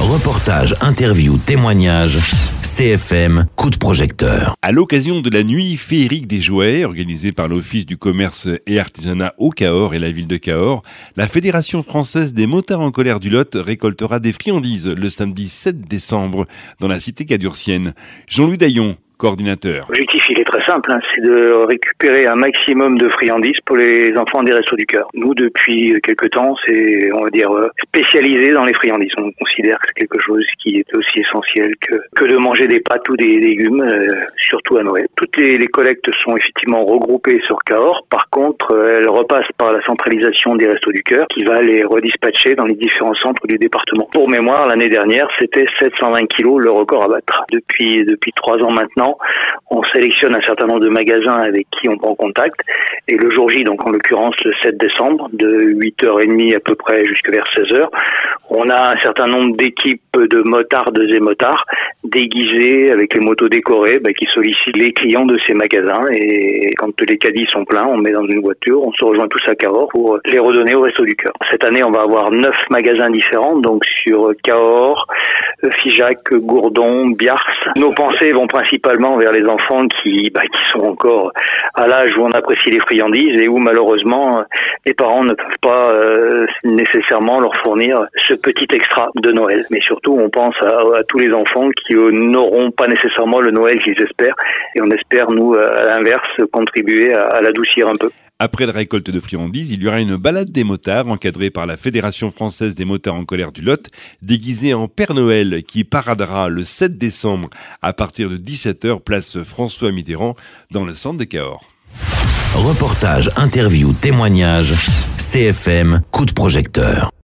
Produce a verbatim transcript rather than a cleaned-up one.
Reportage, interview, témoignage, C F M, coup de projecteur. À l'occasion de la nuit féerique des jouets, organisée par l'Office du commerce et artisanat au Cahors et la ville de Cahors, la Fédération française des motards en colère du Lot récoltera des friandises le samedi sept décembre dans la cité cadurcienne. Jean-Louis Daillon, coordinateur. L'objectif, il est très simple, hein, c'est de récupérer un maximum de friandises pour les enfants des Restos du Cœur. Nous, depuis quelques temps, c'est, on va dire, spécialisé dans les friandises. On considère que c'est quelque chose qui est aussi essentiel que, que de manger des pâtes ou des légumes, euh, surtout à Noël. Toutes les, les collectes sont effectivement regroupées sur Cahors. Par contre, elles repassent par la centralisation des Restos du Cœur qui va les redispatcher dans les différents centres du département. Pour mémoire, l'année dernière, c'était sept cent vingt kilos le record à battre. Depuis, depuis trois ans maintenant, on sélectionne un certain nombre de magasins avec qui on prend contact et le jour J, donc en l'occurrence le sept décembre, de huit heures trente à peu près jusqu'à vers seize heures, on a un certain nombre d'équipes de motardes et motards déguisés avec les motos décorées bah, qui sollicitent les clients de ces magasins et quand les caddies sont pleins, on met dans une voiture, on se rejoint tous à Cahors pour les redonner au Resto du Cœur. Cette année, on va avoir neuf magasins différents, donc sur Cahors, Figeac, Gourdon, Biars. Nos pensées vont principalement vers les enfants qui, bah, qui sont encore à l'âge où on apprécie les friandises et où malheureusement les parents ne peuvent pas euh, nécessairement leur fournir ce petit extra de Noël. Mais surtout, on pense à, à tous les enfants qui euh, n'auront pas nécessairement le Noël qu'ils espèrent et on espère, nous, à l'inverse, contribuer à, à l'adoucir un peu. Après la récolte de friandises, il y aura une balade des motards encadrée par la Fédération française des motards en colère du Lot, déguisée en Père Noël qui paradera le sept décembre à partir de dix-sept heures place François Mitterrand dans le centre de Cahors. Reportage, interview, témoignage, C F M, coup de projecteur.